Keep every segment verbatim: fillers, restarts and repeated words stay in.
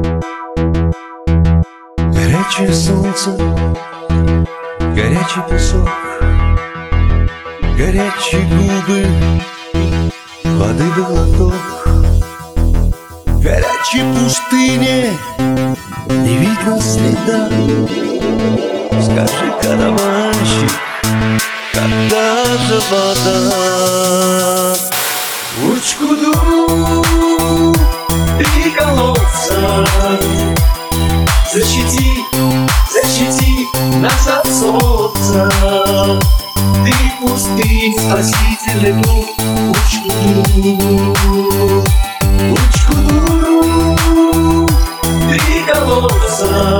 Горячее солнце, горячий песок, горячие губы, воды в глоток. В горячей пустыне не видно следа. Скажи, караванщик, когда же вода? Учкуду, три колодца, защити, защити нас от солнца. Ты пустынь, спасительный путь. Учкуду, Учкуду, три колодца,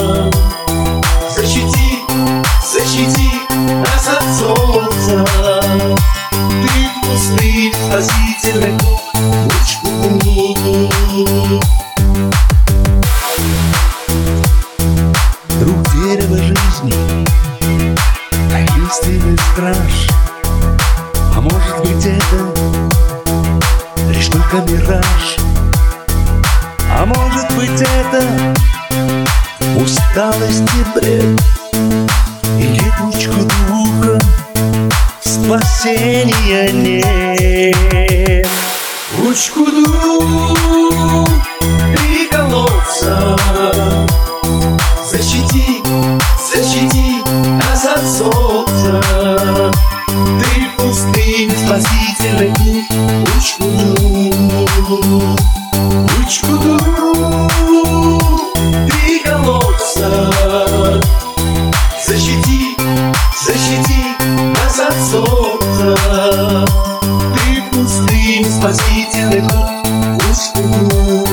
защити, защити нас от солнца. Ты пустынь, спасительный путь. Учкуду. Друг дерева жизни, таинственный страж. А может быть это лишь только мираж? А может быть это усталость и бред? Или ручку духа спасения нет? Учкуду, три колодца, защити, защити нас от солнца. Ты пустынь, спасительный путь. Учкуду, Учкуду, три колодца, защити, защити нас от солнца. Ты пустынь, спасительный путь. Учкуду.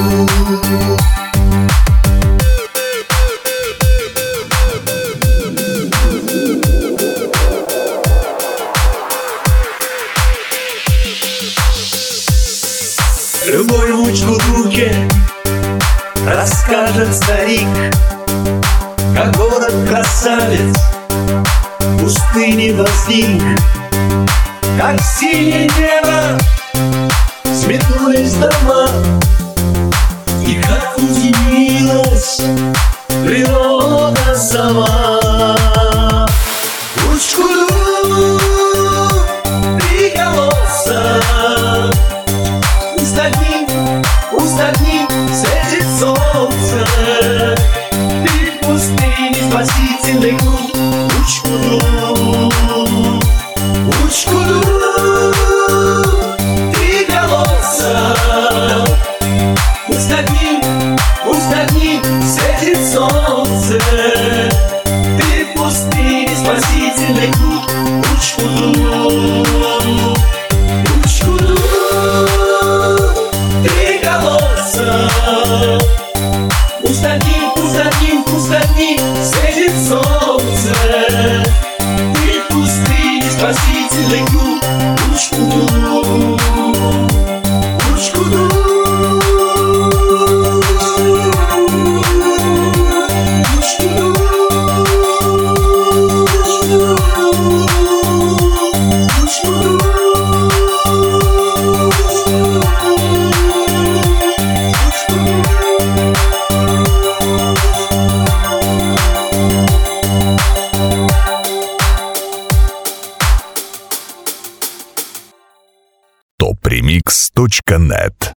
Любой в Учкудуке расскажет старик, как город-красавец в пустыне возник, как синее небо сметнулись дома, и как удивилась природа сама. Учкуду, три колодца, Устани, устани, светит солнце. Ты в пустыне, спасительный путь. Учкуду, Учкуду, три колодца. Устани, устани, светит солнце. Ты в пустыне, спасительный путь. Учкуду, Учкуду, три колодца. Устани, устани, устани, светит солнце. Ты в пустыне, спасительный путь. Учкуду, Учкуду, Учкуду. топ ремикс точка нет